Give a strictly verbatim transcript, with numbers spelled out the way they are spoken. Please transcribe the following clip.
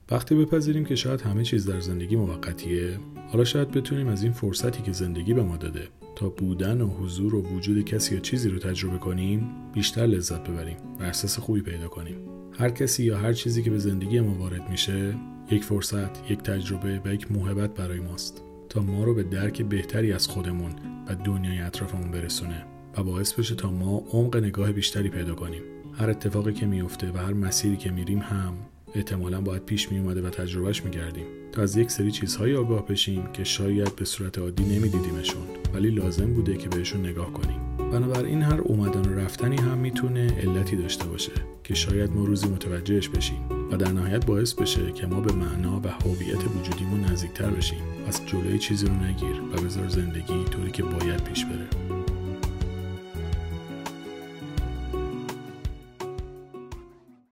وقتی بپذیریم که شاید همه چیز در زندگی موقتیه، حالا شاید بتونیم از این فرصتی که زندگی به ما داده تا بودن و حضور و وجود کسی یا چیزی رو تجربه کنیم بیشتر لذت ببریم و احساس خوبی پیدا کنیم. هر کسی یا هر چیزی که به زندگی ما وارد میشه یک فرصت، یک تجربه و یک موهبت برای ماست تا ما رو به درک بهتری از خودمون و دنیای اطرافمون برسونه و باعث بشه تا ما عمق نگاه بیشتری پیدا کنیم. هر اتفاقی که میفته و هر مسیری که میریم هم احتمالاً باید پیش می اومده و تجربهش می‌کردیم تا از یک سری چیزهای آگاه بشیم که شاید به صورت عادی نمی‌دیدیمشون ولی لازم بوده که بهشون نگاه کنیم. بنابراین هر اومدن و رفتنی هم میتونه علتی داشته باشه که شاید ما روزی متوجهش بشیم و در نهایت باعث بشه که ما به معنا و هویت وجودیمون نزدیکتر بشیم. پس جلوی چیزی رو نگیر و بذار زندگی طوری که باید پیش بره.